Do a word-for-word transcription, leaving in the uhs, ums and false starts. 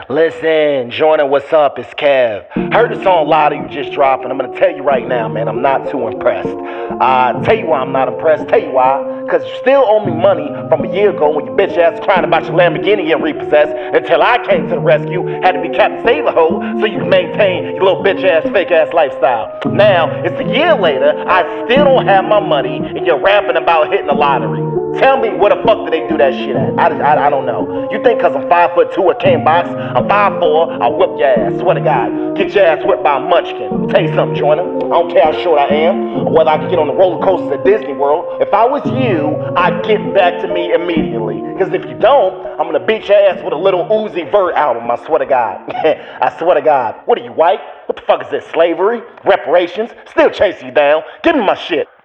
Listen, Jordan, what's up? It's Kev. Heard the song Lotta you just dropped, and I'm gonna tell you right now, man, I'm not too impressed. Uh, tell you why I'm not impressed. Tell you why. Because you still owe me money from a year ago when your bitch ass crying about your Lamborghini getting repossessed until I came to the rescue, had to be Captain Save-A-Ho so you can maintain your little bitch ass, fake ass lifestyle. Now, it's a year later, I still don't have my money, and you're rapping about hitting the lottery. Tell me where the fuck did they do that shit at? I, I, I don't know. You think cause I'm five foot two or can't box, I'm five four, I'll whip your ass. Swear to God, get your ass whipped by a munchkin. Tell you something, Joyner. I don't care how short I am, or whether I can get on the roller coasters at Disney World. If I was you, I'd get back to me immediately. Cause if you don't, I'm gonna beat your ass with a little Uzi Vert album, I swear to God. I swear to God. What are you, white? What the fuck is this, slavery? Reparations? Still chasing you down. Give me my shit.